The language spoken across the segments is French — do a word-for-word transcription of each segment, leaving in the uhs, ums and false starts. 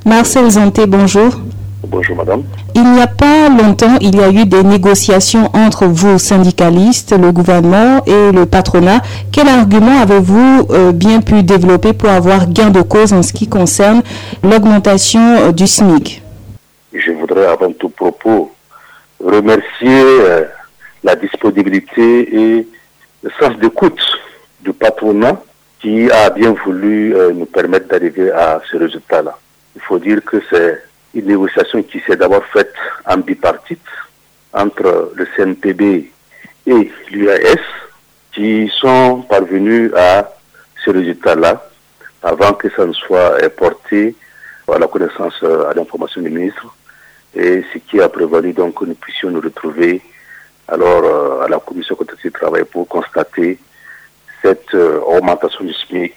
Marcel Zanté, bonjour. Bonjour madame. Il n'y a pas longtemps, il y a eu des négociations entre vous, syndicalistes, le gouvernement et le patronat. Quel argument avez-vous euh, bien pu développer pour avoir gain de cause en ce qui concerne l'augmentation euh, du SMIC? Je voudrais avant tout propos remercier euh, la disponibilité et le sens d'écoute du patronat qui a bien voulu euh, nous permettre d'arriver à ce résultat-là. Il faut dire que c'est une négociation qui s'est d'abord faite en bipartite entre le C N P B et l'U A S qui sont parvenus à ce résultat-là avant que ça ne soit porté à la connaissance, à l'information du ministre, et ce qui a prévalu donc que nous puissions nous retrouver alors à la commission consultative du travail pour constater cette augmentation du SMIC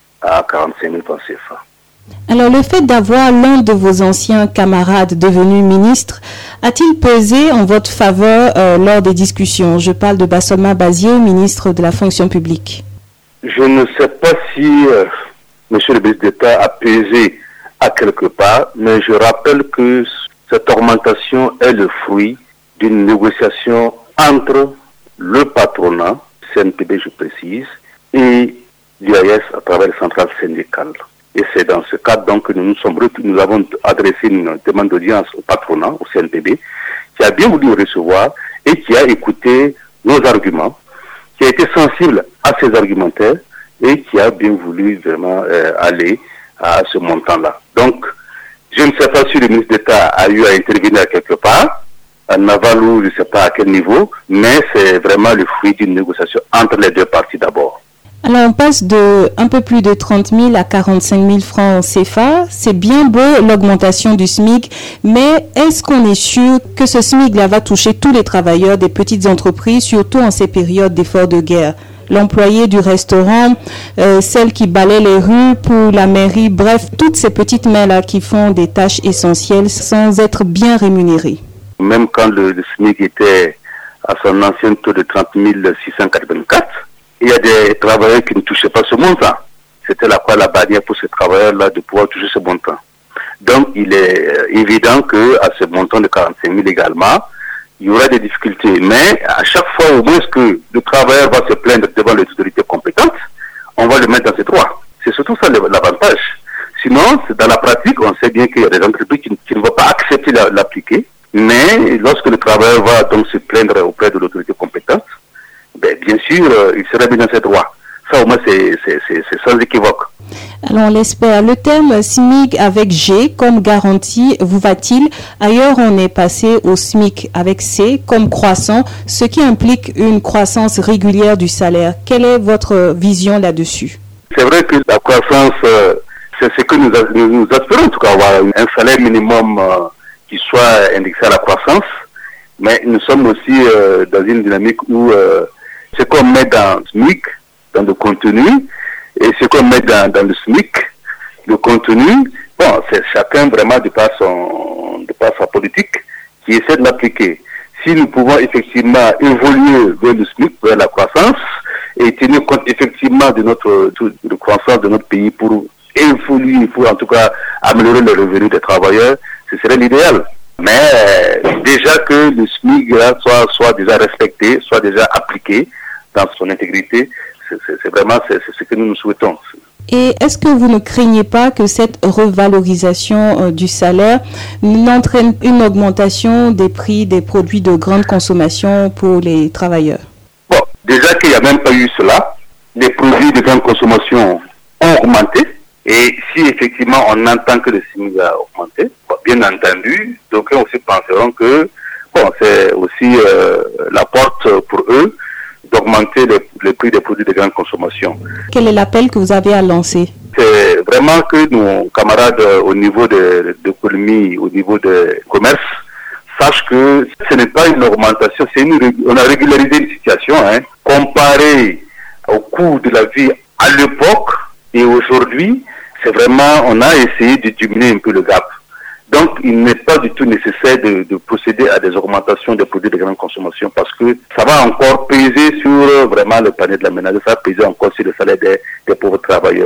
à quarante-cinq mille francs C F A. Alors, le fait d'avoir l'un de vos anciens camarades devenu ministre, a-t-il pesé en votre faveur euh, lors des discussions? Je parle de Bassolma Bazié, ministre de la fonction publique. Je ne sais pas si euh, M. le ministre d'État a pesé à quelque part, mais je rappelle que cette augmentation est le fruit d'une négociation entre le patronat, C N P B je précise, et l'U A S à travers les centrales syndicales. Et c'est dans ce cadre donc que nous nous sommes nous avons adressé une demande d'audience au patronat, au C N P B, qui a bien voulu nous recevoir et qui a écouté nos arguments, qui a été sensible à ces argumentaires et qui a bien voulu vraiment euh, aller à ce montant-là. Donc, je ne sais pas si le ministre d'État a eu à intervenir à quelque part, en aval ou je ne sais pas à quel niveau, mais c'est vraiment le fruit d'une négociation entre les deux parties d'abord. Alors, on passe de un peu plus de trente mille à quarante-cinq mille francs C F A. C'est bien beau l'augmentation du SMIC, mais est-ce qu'on est sûr que ce SMIC-là va toucher tous les travailleurs des petites entreprises, surtout en ces périodes d'efforts de guerre? L'employé du restaurant, euh, celle qui balaie les rues pour la mairie, bref, toutes ces petites mains-là qui font des tâches essentielles sans être bien rémunérées. Même quand le, le SMIC était à son ancien taux de trente mille six cent quatre-vingt-quatre, il y a des travailleurs qui ne touchaient pas ce montant. C'était la quoi la barrière pour ces travailleurs-là de pouvoir toucher ce montant. Donc, il est évident qu'à ce montant de quarante-cinq mille également, il y aura des difficultés. Mais à chaque fois, au moins que le travailleur va se plaindre devant les autorités compétentes, on va le mettre dans ses droits. C'est surtout ça l'avantage. Sinon, dans la pratique, on sait bien qu'il y a des entreprises qui, qui ne vont pas accepter la, l'appliquer. Mais lorsque le travailleur va donc se plaindre auprès de l'autorité compétente, ben, bien sûr, euh, il serait bien dans ses droits. Ça, au moins, c'est, c'est, c'est, c'est sans équivoque. Alors, on l'espère. Le terme SMIC avec G comme garantie vous va-t-il? Ailleurs, on est passé au SMIC avec C comme croissant, ce qui implique une croissance régulière du salaire. Quelle est votre vision là-dessus? C'est vrai que la croissance, euh, c'est ce que nous, nous, nous aspirons, en tout cas, avoir un salaire minimum euh, qui soit indexé à la croissance. Mais nous sommes aussi euh, dans une dynamique où euh, ce qu'on met dans le SMIC, dans le contenu, et ce qu'on met dans, dans le SMIC, le contenu, bon, c'est chacun vraiment de par, son, de par sa politique qui essaie de l'appliquer. Si nous pouvons effectivement évoluer vers le SMIC, vers la croissance, et tenir compte effectivement de notre de, de croissance de notre pays pour évoluer, pour en tout cas améliorer le revenu des travailleurs, ce serait l'idéal. Mais euh, déjà que le SMIC soit, soit déjà respecté, soit déjà appliqué dans son intégrité, c'est, c'est, c'est vraiment c'est, c'est ce que nous nous souhaitons. Et est-ce que vous ne craignez pas que cette revalorisation euh, du salaire n'entraîne une augmentation des prix des produits de grande consommation pour les travailleurs? Bon, déjà qu'il n'y a même pas eu cela, les produits de grande consommation ont augmenté. Et si effectivement on entend que le SMIC a augmenté, bon, bien entendu, d'aucuns aussi penseront que bon, c'est aussi euh, la porte pour eux d'augmenter le, le prix des produits de grande consommation. Quel est l'appel que vous avez à lancer? C'est vraiment que nos camarades au niveau de l'économie, au niveau du commerce, sachent que ce n'est pas une augmentation, c'est une, on a régularisé une situation, hein, comparé au coût de la vie à l'époque et aujourd'hui. C'est vraiment, on a essayé de diminuer un peu le gap. Donc, il n'est pas du tout nécessaire de, de procéder à des augmentations des produits de grande consommation parce que ça va encore peser sur vraiment le panier de la ménage, ça va peser encore sur le salaire des, des pauvres travailleurs.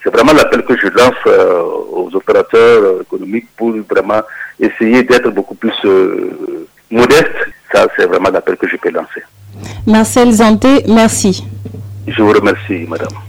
c'est vraiment l'appel que je lance euh, aux opérateurs économiques pour vraiment essayer d'être beaucoup plus euh, modestes. Ça, c'est vraiment l'appel que je peux lancer. Marcel Zanté, merci. Je vous remercie, madame.